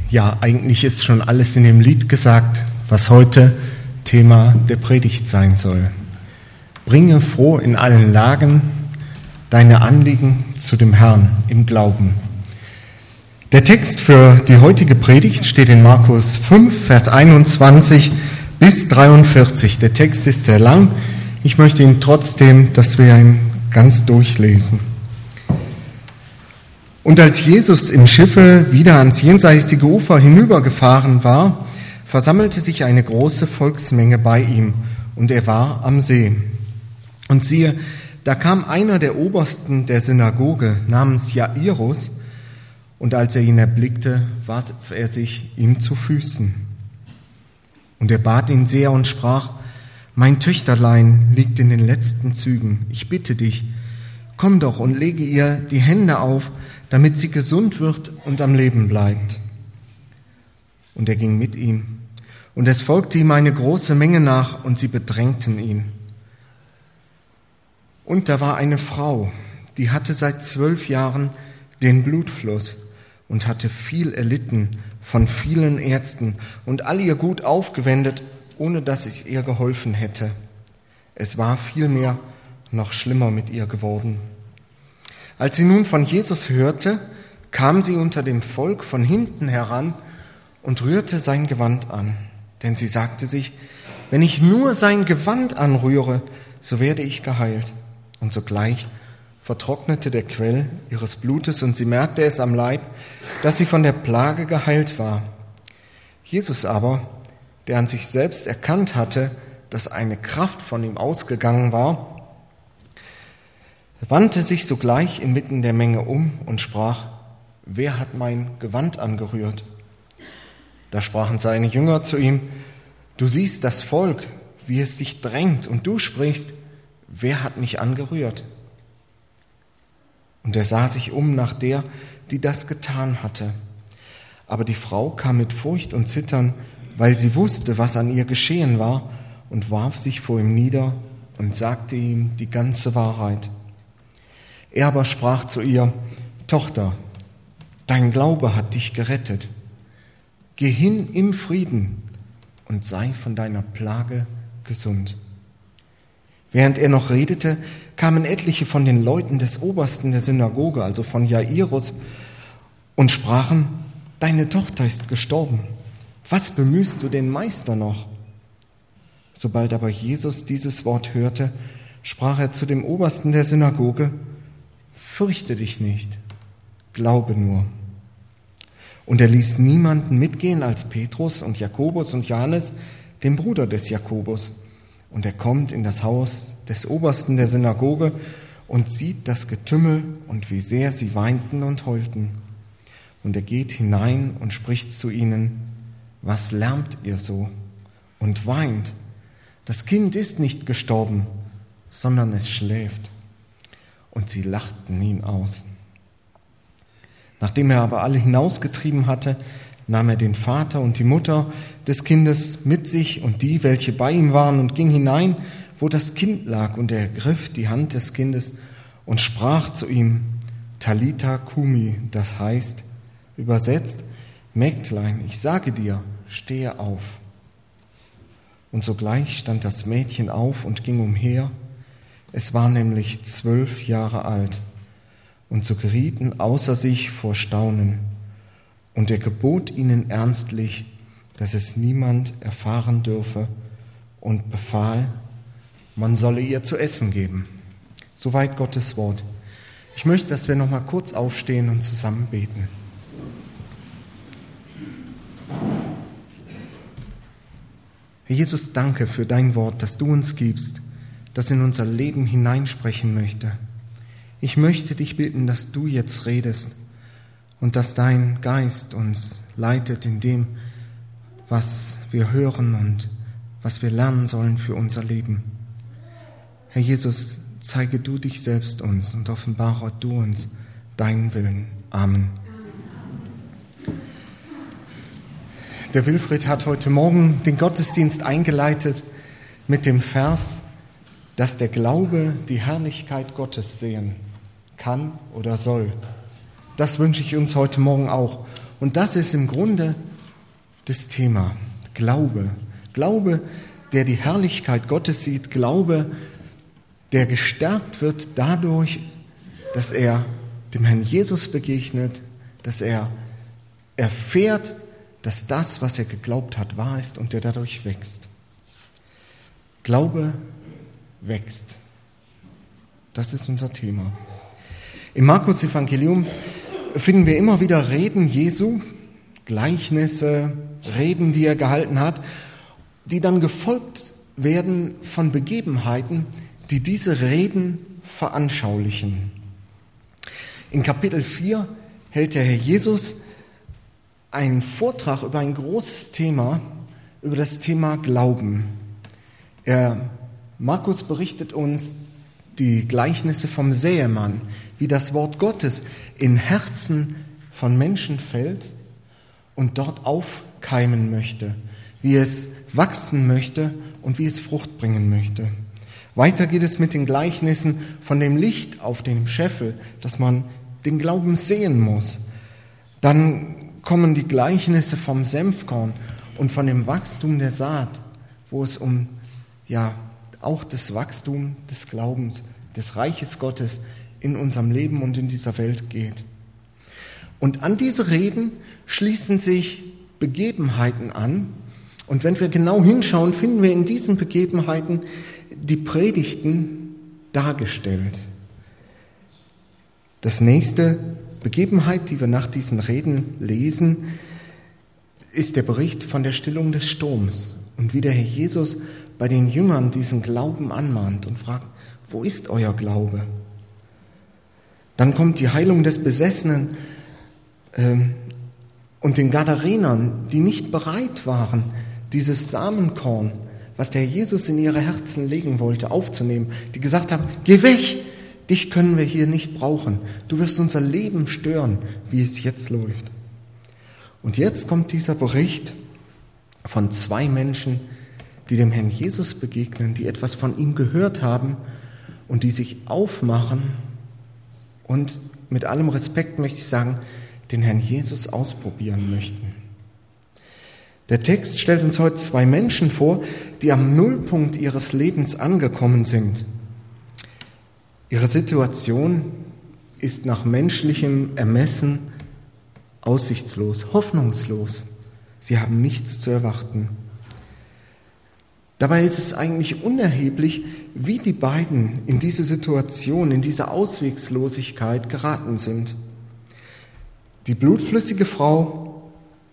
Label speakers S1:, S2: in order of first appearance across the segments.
S1: Ja, eigentlich ist schon alles in dem Lied gesagt, was heute Thema der Predigt sein soll. Bringe froh in allen Lagen deine Anliegen zu dem Herrn im Glauben. Der Text für die heutige Predigt steht in Markus 5, Vers 21 bis 43. Der Text ist sehr lang. Ich möchte ihn trotzdem, dass wir ihn ganz durchlesen. Und als Jesus im Schiffe wieder ans jenseitige Ufer hinübergefahren war, versammelte sich eine große Volksmenge bei ihm, und er war am See. Und siehe, da kam einer der Obersten der Synagoge namens Jairus, und als er ihn erblickte, warf er sich ihm zu Füßen. Und er bat ihn sehr und sprach: Mein Töchterlein liegt in den letzten Zügen. Ich bitte dich, komm doch und lege ihr die Hände auf, damit sie gesund wird und am Leben bleibt. Und er ging mit ihm. Und es folgte ihm eine große Menge nach, und sie bedrängten ihn. Und da war eine Frau, die hatte seit 12 Jahren den Blutfluss und hatte viel erlitten von vielen Ärzten und all ihr Gut aufgewendet, ohne dass es ihr geholfen hätte. Es war vielmehr noch schlimmer mit ihr geworden. Als sie nun von Jesus hörte, kam sie unter dem Volk von hinten heran und rührte sein Gewand an. Denn sie sagte sich: Wenn ich nur sein Gewand anrühre, so werde ich geheilt. Und sogleich vertrocknete der Quell ihres Blutes, und sie merkte es am Leib, dass sie von der Plage geheilt war. Jesus aber, der an sich selbst erkannt hatte, dass eine Kraft von ihm ausgegangen war, wandte sich sogleich inmitten der Menge um und sprach: Wer hat mein Gewand angerührt? Da sprachen seine Jünger zu ihm: Du siehst das Volk, wie es dich drängt, und du sprichst: Wer hat mich angerührt? Und er sah sich um nach der, die das getan hatte. Aber die Frau kam mit Furcht und Zittern, weil sie wusste, was an ihr geschehen war, und warf sich vor ihm nieder und sagte ihm die ganze Wahrheit. Er aber sprach zu ihr: Tochter, dein Glaube hat dich gerettet. Geh hin im Frieden und sei von deiner Plage gesund. Während er noch redete, kamen etliche von den Leuten des Obersten der Synagoge, also von Jairus, und sprachen: Deine Tochter ist gestorben. Was bemühst du den Meister noch? Sobald aber Jesus dieses Wort hörte, sprach er zu dem Obersten der Synagoge: Fürchte dich nicht, glaube nur. Und er ließ niemanden mitgehen als Petrus und Jakobus und Johannes, den Bruder des Jakobus. Und er kommt in das Haus des Obersten der Synagoge und sieht das Getümmel und wie sehr sie weinten und heulten. Und er geht hinein und spricht zu ihnen: Was lärmt ihr so und weint? Das Kind ist nicht gestorben, sondern es schläft. Und sie lachten ihn aus. Nachdem er aber alle hinausgetrieben hatte, nahm er den Vater und die Mutter des Kindes mit sich und die, welche bei ihm waren, und ging hinein, wo das Kind lag, und er ergriff die Hand des Kindes und sprach zu ihm: Talitha Kumi, das heißt, übersetzt: Mägdlein, ich sage dir, stehe auf. Und sogleich stand das Mädchen auf und ging umher. Es war nämlich 12 Jahre alt. Und so gerieten außer sich vor Staunen. Und er gebot ihnen ernstlich, dass es niemand erfahren dürfe, und befahl, man solle ihr zu essen geben. Soweit Gottes Wort. Ich möchte, dass wir noch mal kurz aufstehen und zusammen beten. Herr Jesus, danke für dein Wort, das du uns gibst, das in unser Leben hineinsprechen möchte. Ich möchte dich bitten, dass du jetzt redest und dass dein Geist uns leitet in dem, was wir hören und was wir lernen sollen für unser Leben. Herr Jesus, zeige du dich selbst uns und offenbare du uns deinen Willen. Amen. Der Wilfried hat heute Morgen den Gottesdienst eingeleitet mit dem Vers: dass der Glaube die Herrlichkeit Gottes sehen kann oder soll. Das wünsche ich uns heute Morgen auch. Und das ist im Grunde das Thema Glaube. Glaube, der die Herrlichkeit Gottes sieht. Glaube, der gestärkt wird dadurch, dass er dem Herrn Jesus begegnet, dass er erfährt, dass das, was er geglaubt hat, wahr ist und der dadurch wächst. Glaube wächst. Das ist unser Thema. Im Markus-Evangelium finden wir immer wieder Reden Jesu, Gleichnisse, Reden, die er gehalten hat, die dann gefolgt werden von Begebenheiten, die diese Reden veranschaulichen. In Kapitel 4 hält der Herr Jesus einen Vortrag über ein großes Thema, über das Thema Glauben. Markus berichtet uns die Gleichnisse vom Säemann, wie das Wort Gottes in Herzen von Menschen fällt und dort aufkeimen möchte, wie es wachsen möchte und wie es Frucht bringen möchte. Weiter geht es mit den Gleichnissen von dem Licht auf dem Scheffel, dass man den Glauben sehen muss. Dann kommen die Gleichnisse vom Senfkorn und von dem Wachstum der Saat, wo es um auch das Wachstum des Glaubens, des Reiches Gottes in unserem Leben und in dieser Welt geht. Und an diese Reden schließen sich Begebenheiten an. Und wenn wir genau hinschauen, finden wir in diesen Begebenheiten die Predigten dargestellt. Das nächste Begebenheit, die wir nach diesen Reden lesen, ist der Bericht von der Stillung des Sturms und wie der Herr Jesus bei den Jüngern diesen Glauben anmahnt und fragt, wo ist euer Glaube? Dann kommt die Heilung des Besessenen und den Gadarenern, die nicht bereit waren, dieses Samenkorn, was der Herr Jesus in ihre Herzen legen wollte, aufzunehmen, die gesagt haben, geh weg, dich können wir hier nicht brauchen, du wirst unser Leben stören, wie es jetzt läuft. Und jetzt kommt dieser Bericht von 2 Menschen, die dem Herrn Jesus begegnen, die etwas von ihm gehört haben und die sich aufmachen und mit allem Respekt möchte ich sagen, den Herrn Jesus ausprobieren möchten. Der Text stellt uns heute 2 Menschen vor, die am Nullpunkt ihres Lebens angekommen sind. Ihre Situation ist nach menschlichem Ermessen aussichtslos, hoffnungslos. Sie haben nichts zu erwarten. Dabei ist es eigentlich unerheblich, wie die beiden in diese Situation, in diese Auswegslosigkeit geraten sind. Die blutflüssige Frau,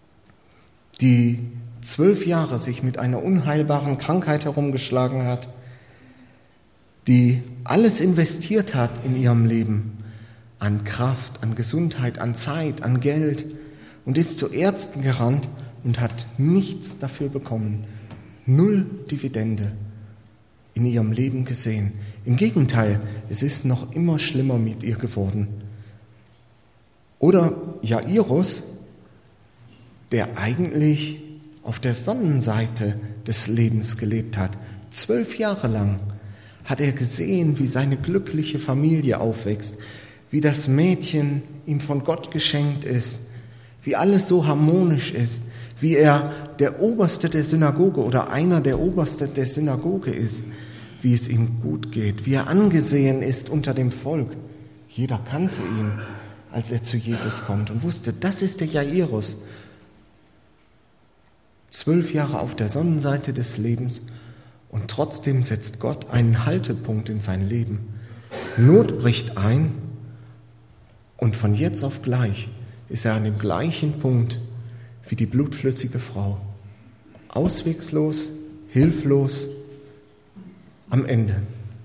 S1: die 12 Jahre sich mit einer unheilbaren Krankheit herumgeschlagen hat, die alles investiert hat in ihrem Leben, an Kraft, an Gesundheit, an Zeit, an Geld und ist zu Ärzten gerannt und hat nichts dafür bekommen. 0 Dividende in ihrem Leben gesehen. Im Gegenteil, es ist noch immer schlimmer mit ihr geworden. Oder Jairus, der eigentlich auf der Sonnenseite des Lebens gelebt hat. 12 Jahre lang hat er gesehen, wie seine glückliche Familie aufwächst, wie das Mädchen ihm von Gott geschenkt ist, wie alles so harmonisch ist, wie er der Oberste der Synagoge oder einer der Obersten der Synagoge ist, wie es ihm gut geht, wie er angesehen ist unter dem Volk. Jeder kannte ihn, als er zu Jesus kommt und wusste, das ist der Jairus. 12 Jahre auf der Sonnenseite des Lebens und trotzdem setzt Gott einen Haltepunkt in sein Leben. Not bricht ein und von jetzt auf gleich ist er an dem gleichen Punkt wie die blutflüssige Frau. Auswegslos, hilflos, am Ende.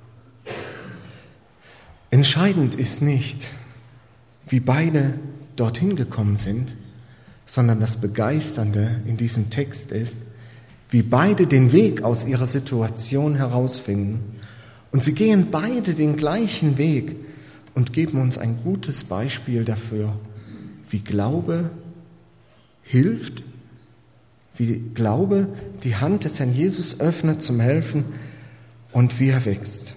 S1: Entscheidend ist nicht, wie beide dorthin gekommen sind, sondern das Begeisternde in diesem Text ist, wie beide den Weg aus ihrer Situation herausfinden. Und sie gehen beide den gleichen Weg und geben uns ein gutes Beispiel dafür, wie Glaube hilft, wie Glaube die Hand des Herrn Jesus öffnet zum Helfen und wie er wächst.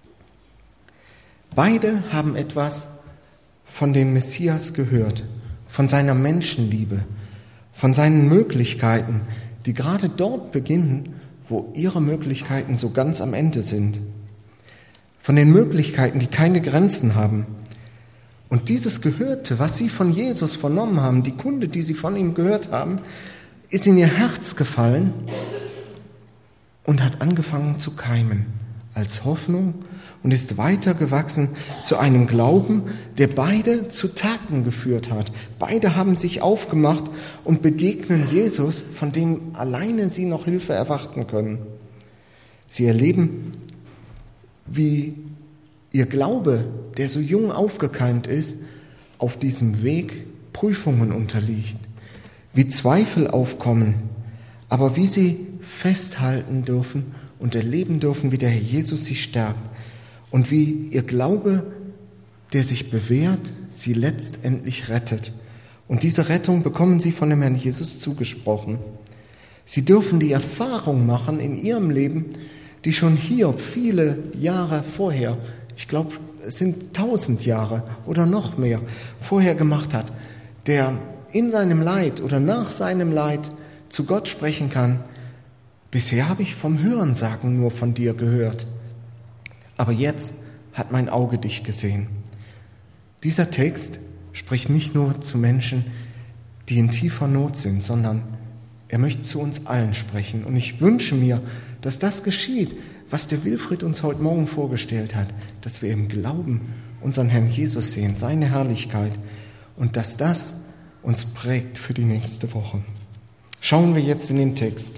S1: Beide haben etwas von dem Messias gehört, von seiner Menschenliebe, von seinen Möglichkeiten, die gerade dort beginnen, wo ihre Möglichkeiten so ganz am Ende sind. Von den Möglichkeiten, die keine Grenzen haben. Und dieses Gehörte, was sie von Jesus vernommen haben, die Kunde, die sie von ihm gehört haben, ist in ihr Herz gefallen und hat angefangen zu keimen als Hoffnung und ist weitergewachsen zu einem Glauben, der beide zu Taten geführt hat. Beide haben sich aufgemacht und begegnen Jesus, von dem alleine sie noch Hilfe erwarten können. Sie erleben, wie ihr Glaube, der so jung aufgekeimt ist, auf diesem Weg Prüfungen unterliegt, wie Zweifel aufkommen, aber wie sie festhalten dürfen und erleben dürfen, wie der Herr Jesus sie stärkt und wie ihr Glaube, der sich bewährt, sie letztendlich rettet. Und diese Rettung bekommen sie von dem Herrn Jesus zugesprochen. Sie dürfen die Erfahrung machen in ihrem Leben, die schon Hiob viele Jahre vorher, ich glaube, es sind 1000 Jahre oder noch mehr, vorher gemacht hat, der in seinem Leid oder nach seinem Leid zu Gott sprechen kann: Bisher habe ich vom Hörensagen nur von dir gehört, aber jetzt hat mein Auge dich gesehen. Dieser Text spricht nicht nur zu Menschen, die in tiefer Not sind, sondern er möchte zu uns allen sprechen. Und ich wünsche mir, dass das geschieht, was der Wilfried uns heute Morgen vorgestellt hat, dass wir im Glauben unseren Herrn Jesus sehen, seine Herrlichkeit, und dass das uns prägt für die nächste Woche. Schauen wir jetzt in den Text.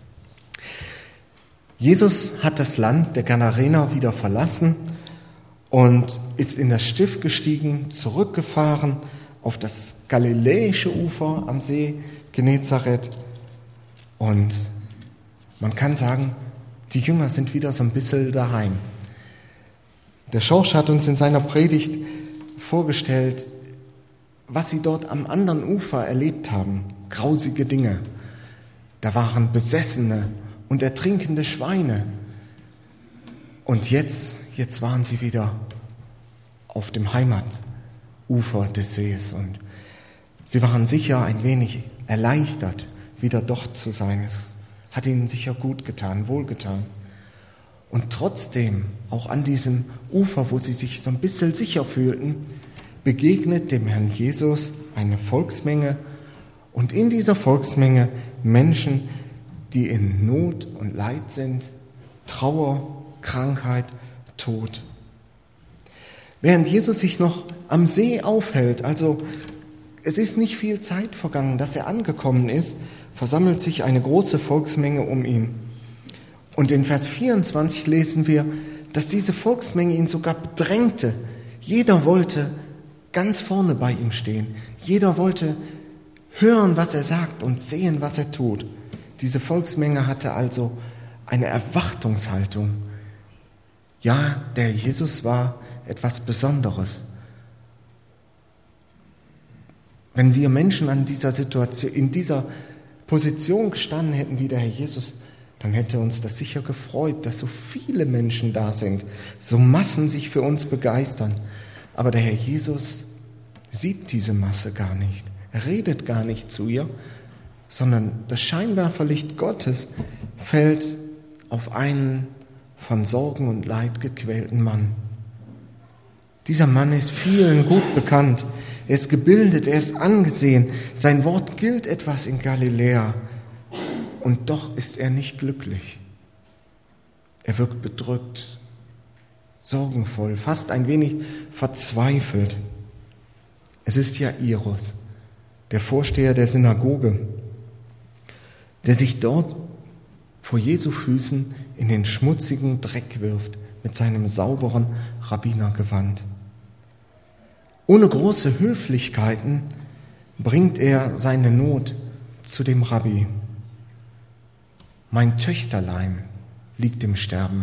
S1: Jesus hat das Land der Gadarener wieder verlassen und ist in das Schiff gestiegen, zurückgefahren auf das galiläische Ufer am See Genezareth. Und man kann sagen, die Jünger sind wieder so ein bisschen daheim. Der Schorsch hat uns in seiner Predigt vorgestellt, was sie dort am anderen Ufer erlebt haben. Grausige Dinge. Da waren Besessene und ertrinkende Schweine. Und jetzt waren sie wieder auf dem Heimatufer des Sees. Und sie waren sicher ein wenig erleichtert, wieder dort zu sein. Es hat ihnen sicher gut getan, wohlgetan. Und trotzdem, auch an diesem Ufer, wo sie sich so ein bisschen sicher fühlten, begegnet dem Herrn Jesus eine Volksmenge und in dieser Volksmenge Menschen, die in Not und Leid sind, Trauer, Krankheit, Tod. Während Jesus sich noch am See aufhält, also es ist nicht viel Zeit vergangen, dass er angekommen ist, versammelt sich eine große Volksmenge um ihn. Und in Vers 24 lesen wir, dass diese Volksmenge ihn sogar bedrängte. Jeder wollte ganz vorne bei ihm stehen. Jeder wollte hören, was er sagt und sehen, was er tut. Diese Volksmenge hatte also eine Erwartungshaltung. Ja, der Jesus war etwas Besonderes. Wenn wir Menschen in dieser Position gestanden hätten wie der Herr Jesus, dann hätte uns das sicher gefreut, dass so viele Menschen da sind, so Massen sich für uns begeistern. Aber der Herr Jesus sieht diese Masse gar nicht. Er redet gar nicht zu ihr, sondern das Scheinwerferlicht Gottes fällt auf einen von Sorgen und Leid gequälten Mann. Dieser Mann ist vielen gut bekannt. Er ist gebildet, er ist angesehen. Sein Wort gilt etwas in Galiläa. Und doch ist er nicht glücklich. Er wirkt bedrückt, sorgenvoll, fast ein wenig verzweifelt. Es ist Jairus, der Vorsteher der Synagoge, der sich dort vor Jesu Füßen in den schmutzigen Dreck wirft mit seinem sauberen Rabbinergewand. Ohne große Höflichkeiten bringt er seine Not zu dem Rabbi. Mein Töchterlein liegt im Sterben.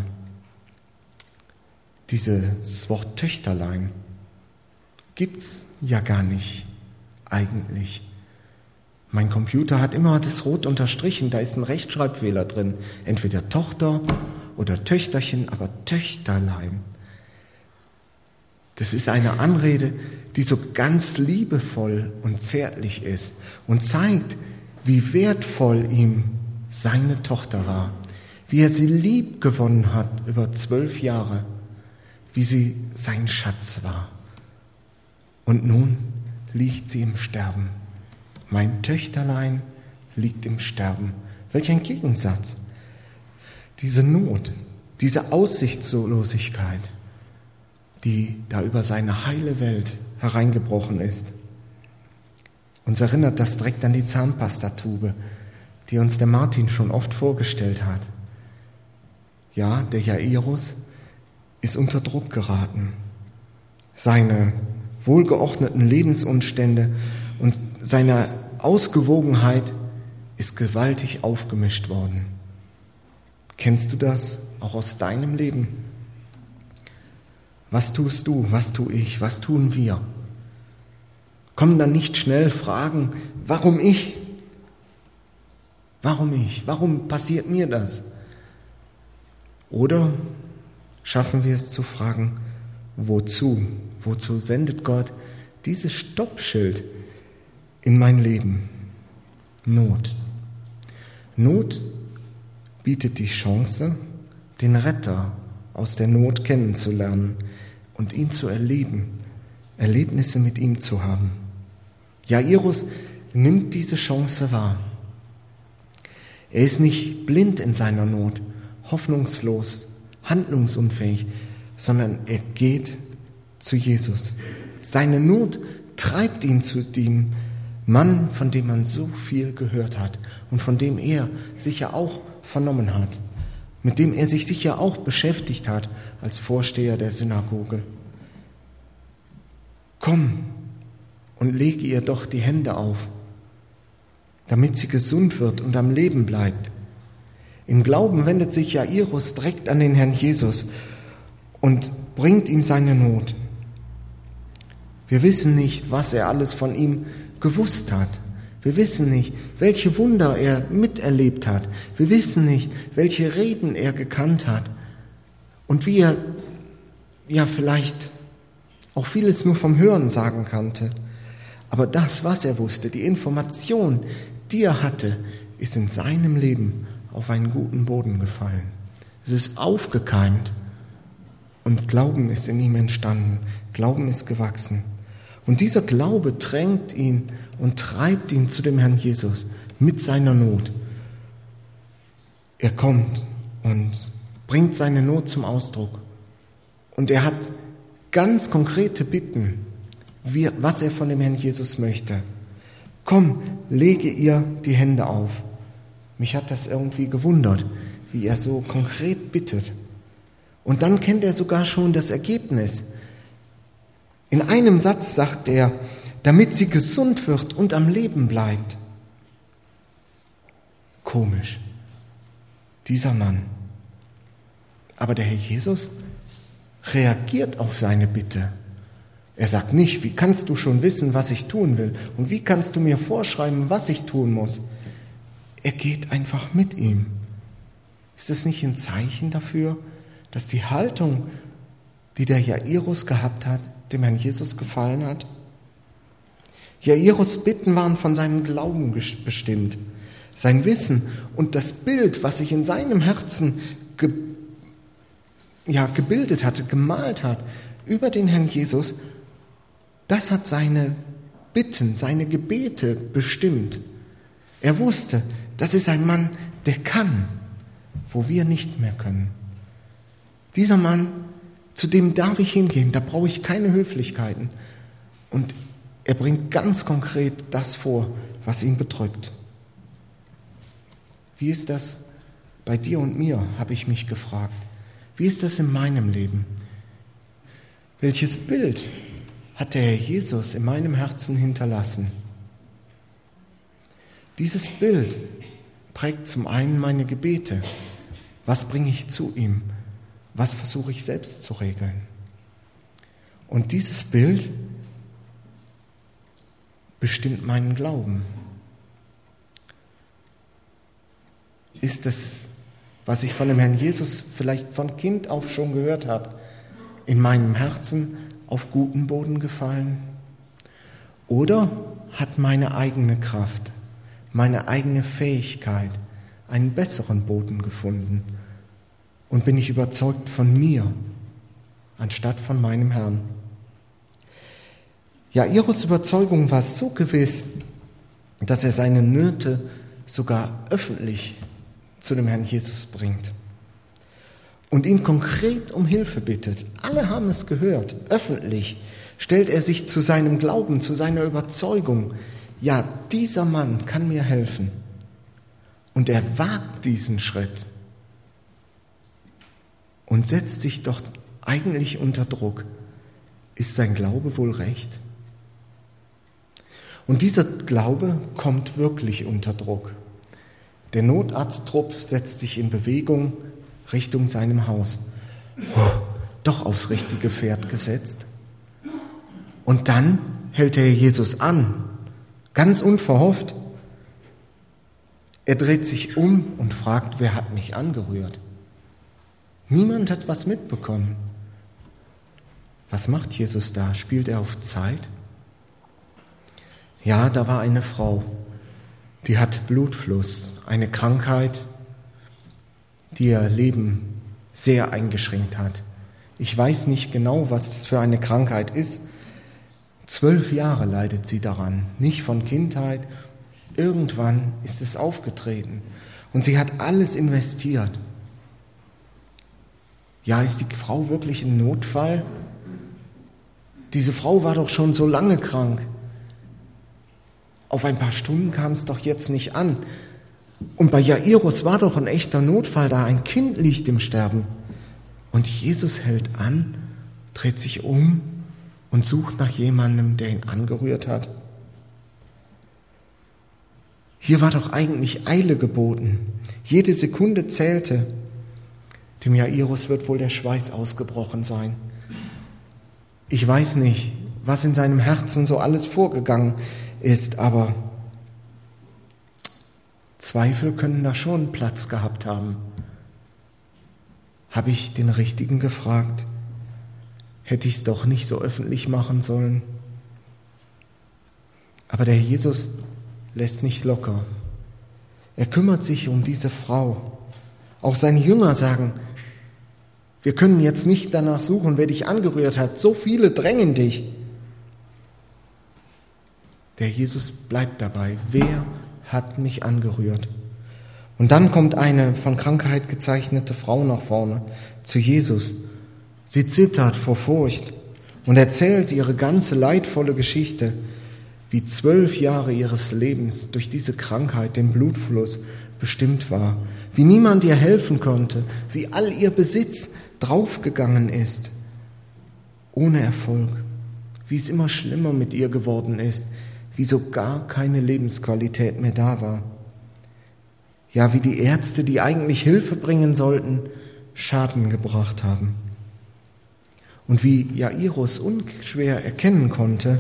S1: Dieses Wort Töchterlein gibt's ja gar nicht eigentlich. Mein Computer hat immer das rot unterstrichen, da ist ein Rechtschreibfehler drin. Entweder Tochter oder Töchterchen, aber Töchterlein. Das ist eine Anrede, die so ganz liebevoll und zärtlich ist und zeigt, wie wertvoll ihm seine Tochter war, wie er sie lieb gewonnen hat über 12 Jahre, wie sie sein Schatz war. Und nun liegt sie im Sterben. Mein Töchterlein liegt im Sterben. Welch ein Gegensatz. Diese Not, diese Aussichtslosigkeit, die da über seine heile Welt hereingebrochen ist. Uns erinnert das direkt an die Zahnpastatube, die uns der Martin schon oft vorgestellt hat. Ja, der Jairus ist unter Druck geraten. Seine wohlgeordneten Lebensumstände und seine Ausgewogenheit ist gewaltig aufgemischt worden. Kennst du das auch aus deinem Leben? Was tust du, was tue ich, was tun wir? Kommen dann nicht schnell Fragen, warum ich? Warum ich? Warum passiert mir das? Oder schaffen wir es zu fragen, wozu? Wozu sendet Gott dieses Stoppschild in mein Leben? Not. Not bietet die Chance, den Retter aus der Not kennenzulernen und ihn zu erleben, Erlebnisse mit ihm zu haben. Jairus nimmt diese Chance wahr. Er ist nicht blind in seiner Not, hoffnungslos, handlungsunfähig, sondern er geht zu Jesus. Seine Not treibt ihn zu dem Mann, von dem man so viel gehört hat und von dem er sicher auch vernommen hat, mit dem er sich sicher auch beschäftigt hat als Vorsteher der Synagoge. Komm und lege ihr doch die Hände auf, damit sie gesund wird und am Leben bleibt. Im Glauben wendet sich Jairus direkt an den Herrn Jesus und bringt ihm seine Not. Wir wissen nicht, was er alles von ihm gewusst hat. Wir wissen nicht, welche Wunder er miterlebt hat. Wir wissen nicht, welche Reden er gekannt hat und wie er vielleicht auch vieles nur vom Hören sagen kannte. Aber das, was er wusste, die Information, die er hatte, ist in seinem Leben auf einen guten Boden gefallen. Es ist aufgekeimt und Glauben ist in ihm entstanden. Glauben ist gewachsen. Und dieser Glaube drängt ihn und treibt ihn zu dem Herrn Jesus mit seiner Not. Er kommt und bringt seine Not zum Ausdruck. Und er hat ganz konkrete Bitten, was er von dem Herrn Jesus möchte. Komm, lege ihr die Hände auf. Mich hat das irgendwie gewundert, wie er so konkret bittet. Und dann kennt er sogar schon das Ergebnis. In einem Satz sagt er, damit sie gesund wird und am Leben bleibt. Komisch, dieser Mann. Aber der Herr Jesus reagiert auf seine Bitte. Er sagt nicht, wie kannst du schon wissen, was ich tun will? Und wie kannst du mir vorschreiben, was ich tun muss? Er geht einfach mit ihm. Ist das nicht ein Zeichen dafür, dass die Haltung, die der Jairus gehabt hat, dem Herrn Jesus gefallen hat? Jairus' Bitten waren von seinem Glauben bestimmt. Sein Wissen und das Bild, was sich in seinem Herzen gebildet hatte, gemalt hat über den Herrn Jesus, das hat seine Bitten, seine Gebete bestimmt. Er wusste, das ist ein Mann, der kann, wo wir nicht mehr können. Dieser Mann, zu dem darf ich hingehen, da brauche ich keine Höflichkeiten. Und er bringt ganz konkret das vor, was ihn bedrückt. Wie ist das bei dir und mir, habe ich mich gefragt. Wie ist das in meinem Leben? Welches Bild hat der Herr Jesus in meinem Herzen hinterlassen? Dieses Bild prägt zum einen meine Gebete. Was bringe ich zu ihm? Was versuche ich selbst zu regeln? Und dieses Bild bestimmt meinen Glauben. Ist es, was ich von dem Herrn Jesus vielleicht von Kind auf schon gehört habe, in meinem Herzen auf guten Boden gefallen? Oder hat meine eigene Kraft, meine eigene Fähigkeit einen besseren Boden gefunden und bin ich überzeugt von mir anstatt von meinem Herrn? Jairus' Überzeugung war so gewiss, dass er seine Nöte sogar öffentlich zu dem Herrn Jesus bringt und ihn konkret um Hilfe bittet. Alle haben es gehört, öffentlich stellt er sich zu seinem Glauben, zu seiner Überzeugung. Ja, dieser Mann kann mir helfen. Und er wagt diesen Schritt und setzt sich doch eigentlich unter Druck. Ist sein Glaube wohl recht? Und dieser Glaube kommt wirklich unter Druck. Der Notarzttrupp setzt sich in Bewegung Richtung seinem Haus. Doch aufs richtige Pferd gesetzt. Und dann hält er Jesus an, ganz unverhofft. Er dreht sich um und fragt, wer hat mich angerührt? Niemand hat was mitbekommen. Was macht Jesus da? Spielt er auf Zeit? Ja, da war eine Frau, die hat Blutfluss, eine Krankheit, die ihr Leben sehr eingeschränkt hat. Ich weiß nicht genau, was das für eine Krankheit ist. 12 Jahre leidet sie daran, nicht von Kindheit. Irgendwann ist es aufgetreten und sie hat alles investiert. Ja, ist die Frau wirklich ein Notfall? Diese Frau war doch schon so lange krank. Auf ein paar Stunden kam es doch jetzt nicht an. Und bei Jairus war doch ein echter Notfall da. Ein Kind liegt im Sterben. Und Jesus hält an, dreht sich um und sucht nach jemandem, der ihn angerührt hat. Hier war doch eigentlich Eile geboten. Jede Sekunde zählte. Dem Jairus wird wohl der Schweiß ausgebrochen sein. Ich weiß nicht, was in seinem Herzen so alles vorgegangen ist, aber Zweifel können da schon Platz gehabt haben. Habe ich den Richtigen gefragt? Hätte ich es doch nicht so öffentlich machen sollen? Aber der Jesus lässt nicht locker. Er kümmert sich um diese Frau. Auch seine Jünger sagen, wir können jetzt nicht danach suchen, wer dich angerührt hat. So viele drängen dich. Der Jesus bleibt dabei. Wer hat mich angerührt? Und dann kommt eine von Krankheit gezeichnete Frau nach vorne zu Jesus. Sie zittert vor Furcht und erzählt ihre ganze leidvolle Geschichte, wie 12 Jahre ihres Lebens durch diese Krankheit, den Blutfluss, bestimmt war, wie niemand ihr helfen konnte, wie all ihr Besitz draufgegangen ist, ohne Erfolg, wie es immer schlimmer mit ihr geworden ist, wie so gar keine Lebensqualität mehr da war. Ja, wie die Ärzte, die eigentlich Hilfe bringen sollten, Schaden gebracht haben. Und wie Jairus unschwer erkennen konnte,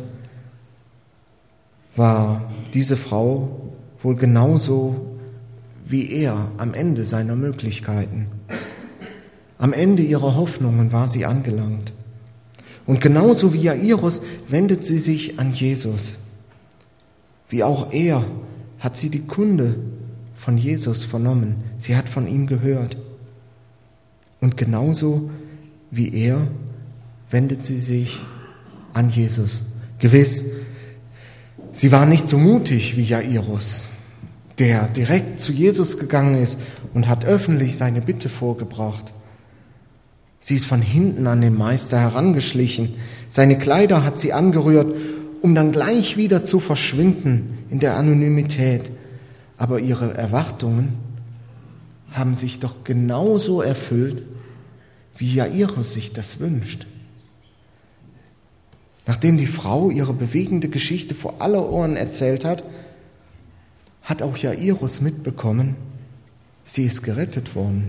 S1: war diese Frau wohl genauso wie er am Ende seiner Möglichkeiten. Am Ende ihrer Hoffnungen war sie angelangt. Und genauso wie Jairus wendet sie sich an Jesus. Wie auch er hat sie die Kunde von Jesus vernommen. Sie hat von ihm gehört. Und genauso wie er wendet sie sich an Jesus. Gewiss, sie war nicht so mutig wie Jairus, der direkt zu Jesus gegangen ist und hat öffentlich seine Bitte vorgebracht. Sie ist von hinten an den Meister herangeschlichen. Seine Kleider hat sie angerührt, um dann gleich wieder zu verschwinden in der Anonymität. Aber ihre Erwartungen haben sich doch genauso erfüllt, wie Jairus sich das wünscht. Nachdem die Frau ihre bewegende Geschichte vor aller Ohren erzählt hat, hat auch Jairus mitbekommen, sie ist gerettet worden.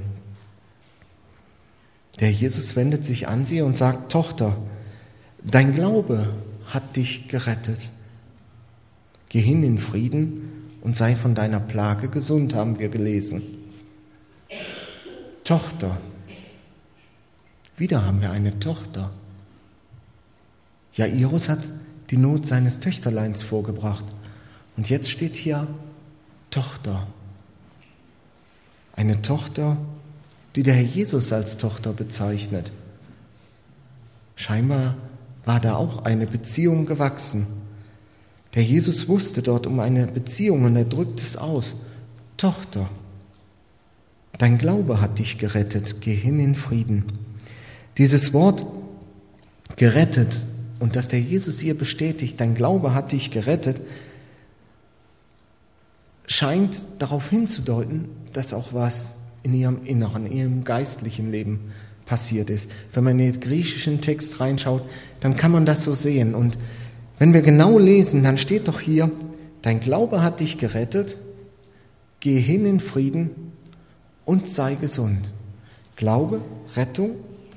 S1: Der Jesus wendet sich an sie und sagt, Tochter, dein Glaube hat dich gerettet. Geh hin in Frieden und sei von deiner Plage gesund, haben wir gelesen. Tochter. Wieder haben wir eine Tochter. Jairus hat die Not seines Töchterleins vorgebracht. Und jetzt steht hier Tochter. Eine Tochter, die der Herr Jesus als Tochter bezeichnet. Scheinbar war da auch eine Beziehung gewachsen. Der Jesus wusste dort um eine Beziehung und er drückt es aus. Tochter, dein Glaube hat dich gerettet, geh hin in Frieden. Dieses Wort gerettet und dass der Jesus ihr bestätigt, dein Glaube hat dich gerettet, scheint darauf hinzudeuten, dass auch was in ihrem Inneren, in ihrem geistlichen Leben passiert ist. Wenn man in den griechischen Text reinschaut, dann kann man das so sehen. Und wenn wir genau lesen, dann steht doch hier, dein Glaube hat dich gerettet, geh hin in Frieden und sei gesund. Glaube, Rettung,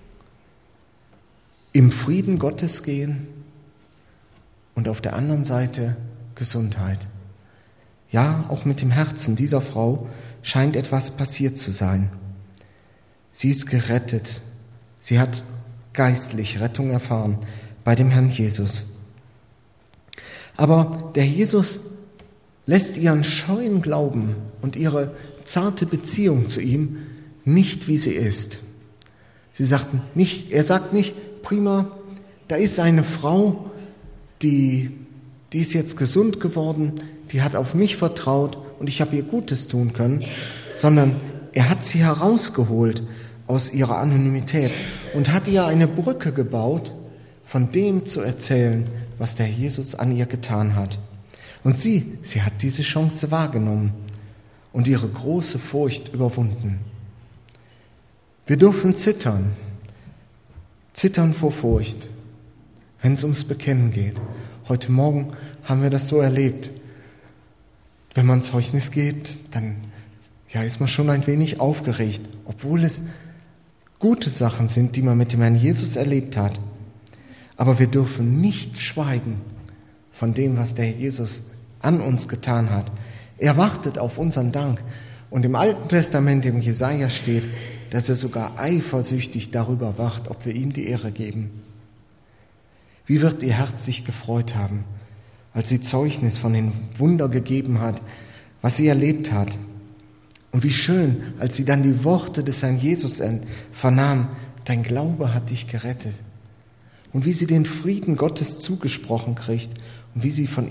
S1: im Frieden Gottes gehen und auf der anderen Seite Gesundheit. Ja, auch mit dem Herzen dieser Frau scheint etwas passiert zu sein. Sie ist gerettet. Sie hat geistlich Rettung erfahren bei dem Herrn Jesus. Aber der Jesus lässt ihren scheuen Glauben und ihre zarte Beziehung zu ihm nicht, wie sie ist. Er sagt nicht, prima, da ist eine Frau, die ist jetzt gesund geworden, die hat auf mich vertraut und ich habe ihr Gutes tun können, sondern er hat sie herausgeholt aus ihrer Anonymität und hat ihr eine Brücke gebaut, von dem zu erzählen, was der Jesus an ihr getan hat. Und sie hat diese Chance wahrgenommen und ihre große Furcht überwunden. Wir dürfen zittern vor Furcht, wenn es ums Bekennen geht. Heute Morgen haben wir das so erlebt. Wenn man Zeugnis gibt, dann ist man schon ein wenig aufgeregt, obwohl es gute Sachen sind, die man mit dem Herrn Jesus erlebt hat. Aber wir dürfen nicht schweigen von dem, was der Herr Jesus an uns getan hat. Er wartet auf unseren Dank. Und im Alten Testament, im Jesaja steht, dass er sogar eifersüchtig darüber wacht, ob wir ihm die Ehre geben. Wie wird ihr Herz sich gefreut haben, als sie Zeugnis von den Wunder gegeben hat, was sie erlebt hat. Und wie schön, als sie dann die Worte des Herrn Jesus vernahm, dein Glaube hat dich gerettet. Und wie sie den Frieden Gottes zugesprochen kriegt und wie sie von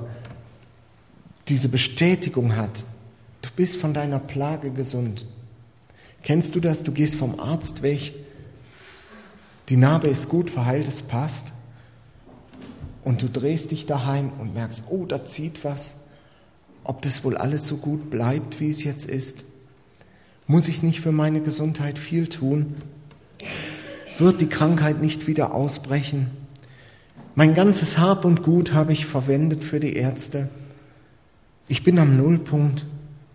S1: diese Bestätigung hat, du bist von deiner Plage gesund. Kennst du das? Du gehst vom Arzt weg, die Narbe ist gut verheilt, es passt. Und du drehst dich daheim und merkst, oh, da zieht was. Ob das wohl alles so gut bleibt, wie es jetzt ist? Muss ich nicht für meine Gesundheit viel tun? Wird die Krankheit nicht wieder ausbrechen? Mein ganzes Hab und Gut habe ich verwendet für die Ärzte. Ich bin am Nullpunkt.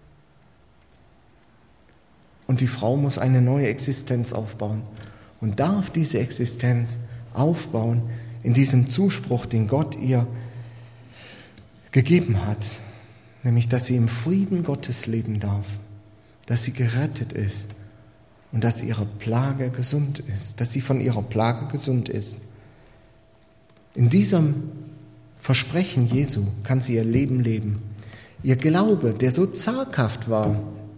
S1: Und die Frau muss eine neue Existenz aufbauen und darf diese Existenz aufbauen in diesem Zuspruch, den Gott ihr gegeben hat, nämlich, dass sie im Frieden Gottes leben darf, dass sie gerettet ist und dass ihre Plage gesund ist, dass sie von ihrer Plage gesund ist. In diesem Versprechen Jesu kann sie ihr Leben leben. Ihr Glaube, der so zaghaft war,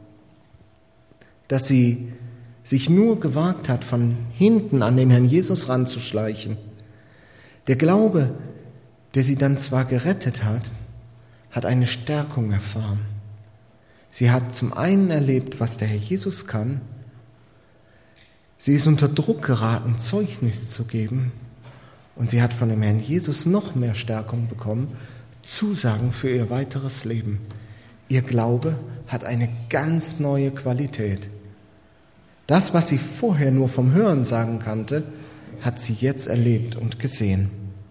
S1: dass sie sich nur gewagt hat, von hinten an den Herrn Jesus ranzuschleichen. Der Glaube, der sie dann zwar gerettet hat, hat eine Stärkung erfahren. Sie hat zum einen erlebt, was der Herr Jesus kann. Sie ist unter Druck geraten, Zeugnis zu geben. Und sie hat von dem Herrn Jesus noch mehr Stärkung bekommen, Zusagen für ihr weiteres Leben. Ihr Glaube hat eine ganz neue Qualität. Das, was sie vorher nur vom Hörensagen kannte, hat sie jetzt erlebt und gesehen.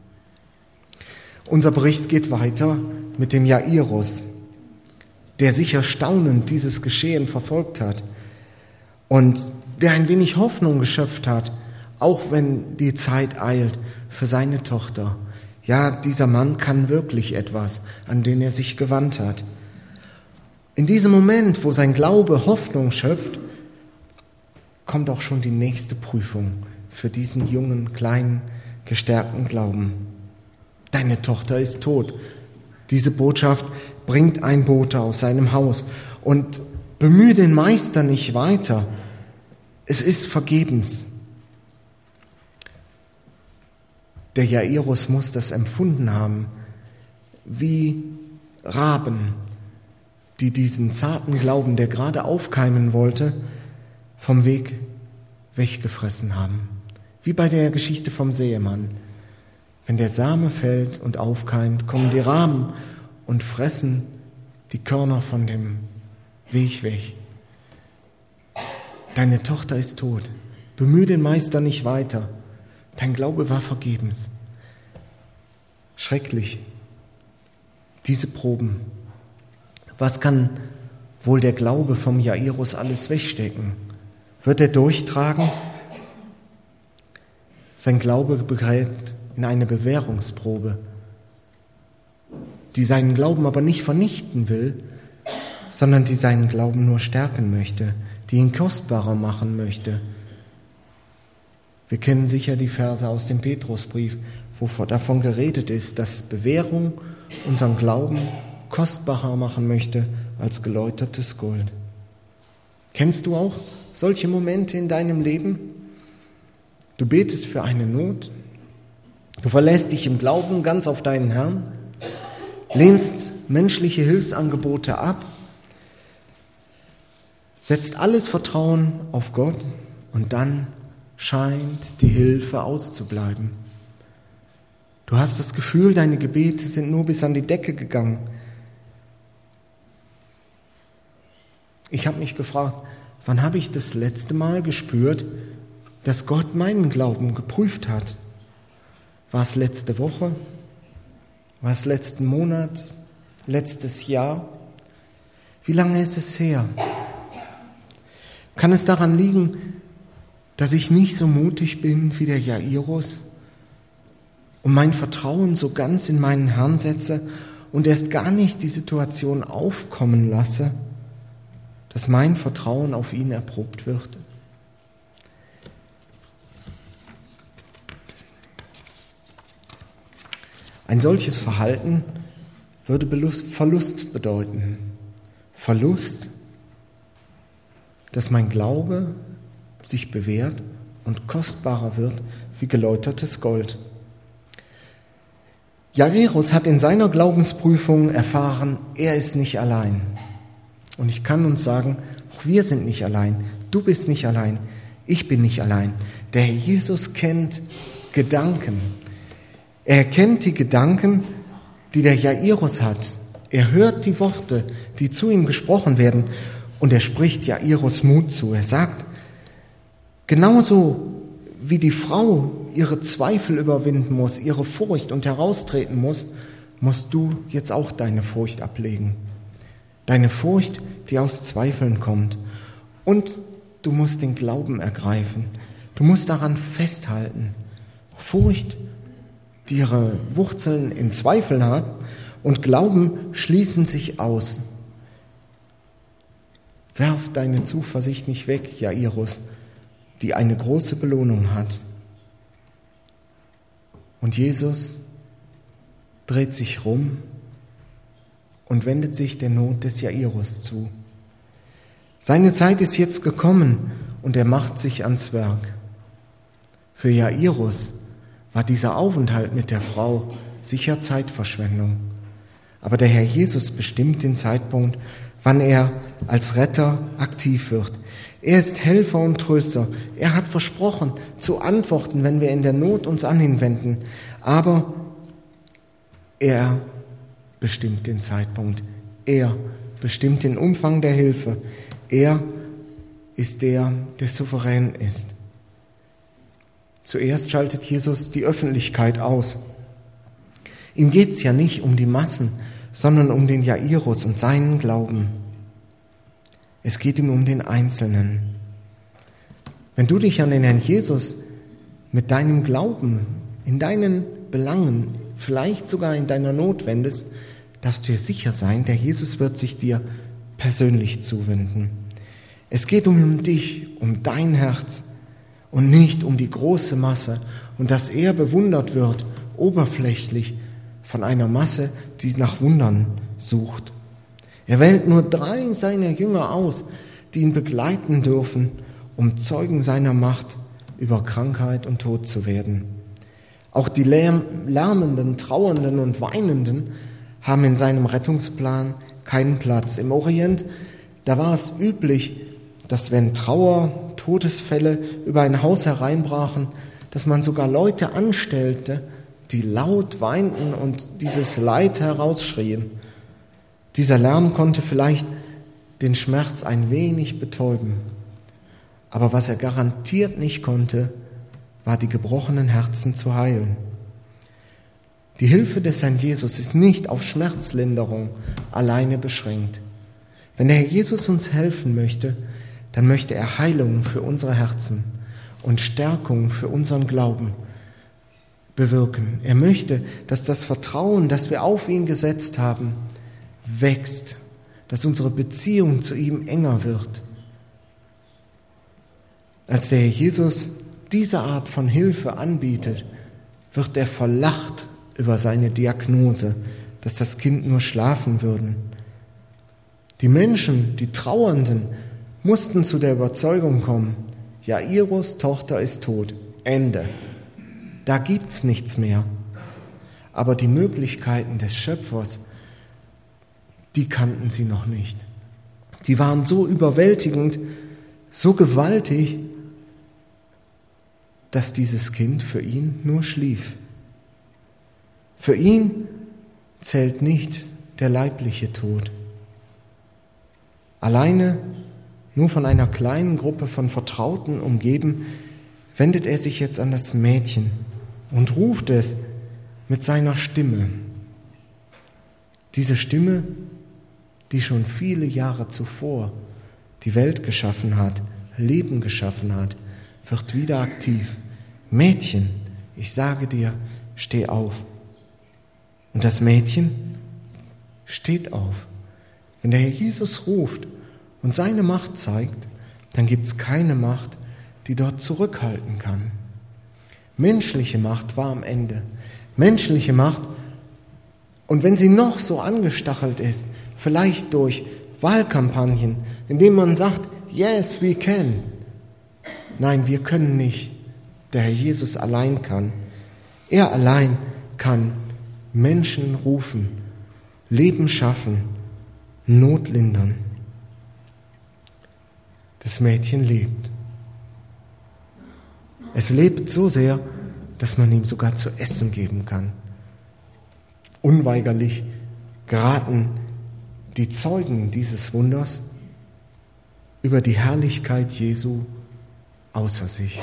S1: Unser Bericht geht weiter mit dem Jairus, der sicher staunend dieses Geschehen verfolgt hat und der ein wenig Hoffnung geschöpft hat, auch wenn die Zeit eilt, für seine Tochter. Ja, dieser Mann kann wirklich etwas, an den er sich gewandt hat. In diesem Moment, wo sein Glaube Hoffnung schöpft, kommt auch schon die nächste Prüfung für diesen jungen, kleinen, gestärkten Glauben. deine Tochter ist tot. Diese Botschaft bringt ein Bote aus seinem Haus und bemühe den Meister nicht weiter. Es ist vergebens. Der Jairus muss das empfunden haben, wie Raben, die diesen zarten Glauben, der gerade aufkeimen wollte, vom Weg weggefressen haben. Wie bei der Geschichte vom Säemann. Wenn der Same fällt und aufkeimt, kommen die Raben und fressen die Körner von dem Weg weg. Deine Tochter ist tot. Bemühe den Meister nicht weiter. Dein Glaube war vergebens. Schrecklich. Diese Proben. Was kann wohl der Glaube vom Jairus alles wegstecken? Wird er durchtragen? Sein Glaube gerät in eine Bewährungsprobe, die seinen Glauben aber nicht vernichten will, sondern die seinen Glauben nur stärken möchte, die ihn kostbarer machen möchte. Wir kennen sicher die Verse aus dem Petrusbrief, wo davon geredet ist, dass Bewährung unseren Glauben kostbarer machen möchte als geläutertes Gold. Kennst du auch solche Momente in deinem Leben? Du betest für eine Not, du verlässt dich im Glauben ganz auf deinen Herrn, lehnst menschliche Hilfsangebote ab, setzt alles Vertrauen auf Gott und dann scheint die Hilfe auszubleiben. Du hast das Gefühl, deine Gebete sind nur bis an die Decke gegangen. Ich habe mich gefragt, wann habe ich das letzte Mal gespürt, dass Gott meinen Glauben geprüft hat? War es letzte Woche? War es letzten Monat? Letztes Jahr? Wie lange ist es her? Kann es daran liegen, dass ich nicht so mutig bin wie der Jairus und mein Vertrauen so ganz in meinen Herrn setze und erst gar nicht die Situation aufkommen lasse, dass mein Vertrauen auf ihn erprobt wird? Ein solches Verhalten würde Verlust bedeuten. Verlust, dass mein Glaube sich bewährt und kostbarer wird wie geläutertes Gold. Jairus hat in seiner Glaubensprüfung erfahren, er ist nicht allein. Und ich kann uns sagen, auch wir sind nicht allein. Du bist nicht allein. Ich bin nicht allein. Der Herr Jesus kennt Gedanken. Er kennt die Gedanken, die der Jairus hat. Er hört die Worte, die zu ihm gesprochen werden. Und er spricht Jairus Mut zu. Er sagt, genauso wie die Frau ihre Zweifel überwinden muss, ihre Furcht und heraustreten muss, musst du jetzt auch deine Furcht ablegen. Deine Furcht, die aus Zweifeln kommt. Und du musst den Glauben ergreifen. Du musst daran festhalten. Furcht, die ihre Wurzeln in Zweifeln hat, und Glauben schließen sich aus. Werf deine Zuversicht nicht weg, Jairus, die eine große Belohnung hat. Und Jesus dreht sich rum und wendet sich der Not des Jairus zu. Seine Zeit ist jetzt gekommen und er macht sich ans Werk. Für Jairus war dieser Aufenthalt mit der Frau sicher Zeitverschwendung. Aber der Herr Jesus bestimmt den Zeitpunkt, wann er als Retter aktiv wird. Er ist Helfer und Tröster. Er hat versprochen, zu antworten, wenn wir in der Not uns an ihn wenden. Aber er bestimmt den Zeitpunkt. Er bestimmt den Umfang der Hilfe. Er ist der souverän ist. Zuerst schaltet Jesus die Öffentlichkeit aus. Ihm geht es ja nicht um die Massen, sondern um den Jairus und seinen Glauben. Es geht ihm um den Einzelnen. Wenn du dich an den Herrn Jesus mit deinem Glauben, in deinen Belangen, vielleicht sogar in deiner Not wendest, darfst du dir sicher sein, der Jesus wird sich dir persönlich zuwenden. Es geht um dich, um dein Herz und nicht um die große Masse und dass er bewundert wird, oberflächlich von einer Masse, die nach Wundern sucht. Er wählt nur 3 seiner Jünger aus, die ihn begleiten dürfen, um Zeugen seiner Macht über Krankheit und Tod zu werden. Auch die lärmenden, trauernden und weinenden haben in seinem Rettungsplan keinen Platz. Im Orient, da war es üblich, dass wenn Trauer, Todesfälle über ein Haus hereinbrachen, dass man sogar Leute anstellte, die laut weinten und dieses Leid herausschrien. Dieser Lärm konnte vielleicht den Schmerz ein wenig betäuben. Aber was er garantiert nicht konnte, war die gebrochenen Herzen zu heilen. Die Hilfe des Herrn Jesus ist nicht auf Schmerzlinderung alleine beschränkt. Wenn der Herr Jesus uns helfen möchte, dann möchte er Heilung für unsere Herzen und Stärkung für unseren Glauben bewirken. Er möchte, dass das Vertrauen, das wir auf ihn gesetzt haben, wächst, dass unsere Beziehung zu ihm enger wird. Als der Herr Jesus diese Art von Hilfe anbietet, wird er verlacht über seine Diagnose, dass das Kind nur schlafen würde. Die Menschen, die Trauernden, mussten zu der Überzeugung kommen, Jairus' Tochter ist tot. Ende. Da gibt's nichts mehr. Aber die Möglichkeiten des Schöpfers, die kannten sie noch nicht. Die waren so überwältigend, so gewaltig, dass dieses Kind für ihn nur schlief. Für ihn zählt nicht der leibliche Tod. Alleine, nur von einer kleinen Gruppe von Vertrauten umgeben, wendet er sich jetzt an das Mädchen und ruft es mit seiner Stimme. Diese Stimme, die schon viele Jahre zuvor die Welt geschaffen hat, Leben geschaffen hat, wird wieder aktiv. Mädchen, ich sage dir, steh auf. Und das Mädchen steht auf. Wenn der Herr Jesus ruft und seine Macht zeigt, dann gibt es keine Macht, die dort zurückhalten kann. Menschliche Macht war am Ende. Menschliche Macht, und wenn sie noch so angestachelt ist, vielleicht durch Wahlkampagnen, indem man sagt, yes, we can. Nein, wir können nicht. Der Herr Jesus allein kann. Er allein kann Menschen rufen, Leben schaffen, Not lindern. Das Mädchen lebt. Es lebt so sehr, dass man ihm sogar zu essen geben kann. Unweigerlich geraten die Zeugen dieses Wunders über die Herrlichkeit Jesu außer sich.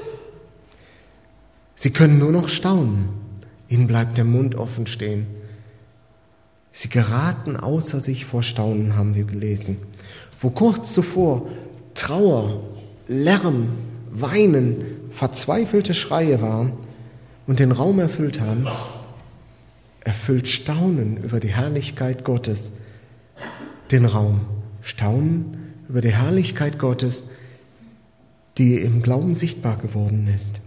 S1: Sie können nur noch staunen. Ihnen bleibt der Mund offen stehen. Sie geraten außer sich vor Staunen, haben wir gelesen. Wo kurz zuvor Trauer, Lärm, Weinen, verzweifelte Schreie waren und den Raum erfüllt haben, erfüllt Staunen über die Herrlichkeit Gottes den Raum. Staunen über die Herrlichkeit Gottes, die im Glauben sichtbar geworden ist.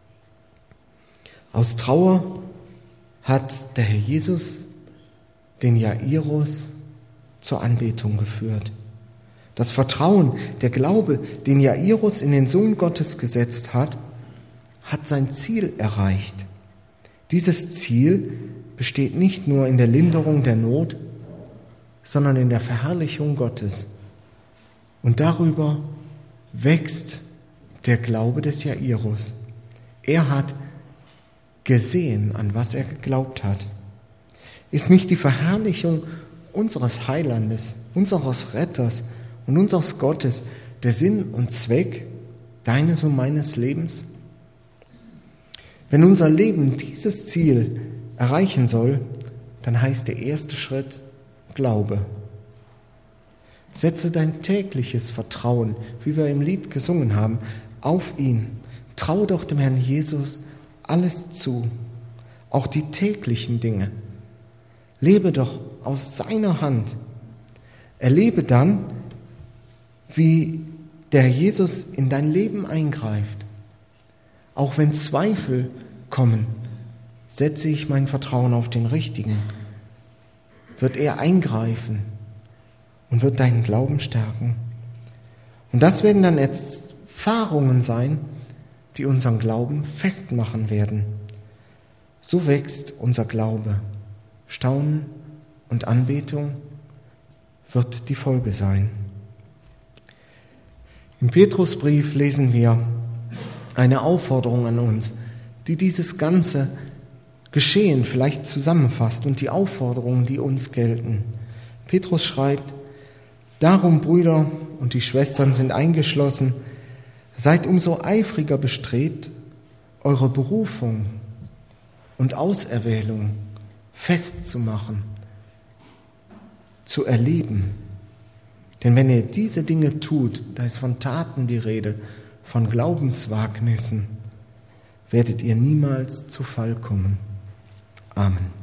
S1: Aus Trauer hat der Herr Jesus den Jairus zur Anbetung geführt. Das Vertrauen, der Glaube, den Jairus in den Sohn Gottes gesetzt hat, hat sein Ziel erreicht. Dieses Ziel besteht nicht nur in der Linderung der Not, sondern in der Verherrlichung Gottes. Und darüber wächst der Glaube des Jairus. Er hat gesehen, an was er geglaubt hat. Ist nicht die Verherrlichung unseres Heilandes, unseres Retters und unseres Gottes der Sinn und Zweck deines und meines Lebens? Wenn unser Leben dieses Ziel erreichen soll, dann heißt der erste Schritt Glaube. Setze dein tägliches Vertrauen, wie wir im Lied gesungen haben, auf ihn. Trau doch dem Herrn Jesus alles zu, auch die täglichen Dinge. Lebe doch aus seiner Hand. Erlebe dann, wie der Herr Jesus in dein Leben eingreift. Auch wenn Zweifel kommen, Setze ich mein Vertrauen auf den Richtigen? Wird er eingreifen und wird deinen Glauben stärken? Und das werden dann Erfahrungen sein, die unseren Glauben festmachen werden. So wächst unser Glaube. Staunen und Anbetung wird die Folge sein. Im Petrusbrief lesen wir eine Aufforderung an uns, die dieses ganze Geschehen vielleicht zusammenfasst und die Aufforderungen, die uns gelten. Petrus schreibt: Darum, Brüder und die Schwestern sind eingeschlossen, seid umso eifriger bestrebt, eure Berufung und Auserwählung festzumachen, zu erleben. Denn wenn ihr diese Dinge tut, da ist von Taten die Rede, von Glaubenswagnissen, werdet ihr niemals zu Fall kommen. Amen.